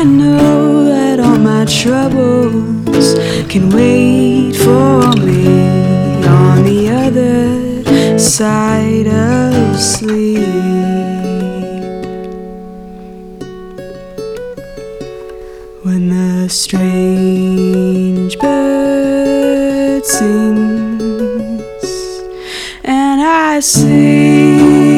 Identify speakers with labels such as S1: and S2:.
S1: I know that all my troubles can wait for me on the other side of sleep. When the strange bird sings and I sing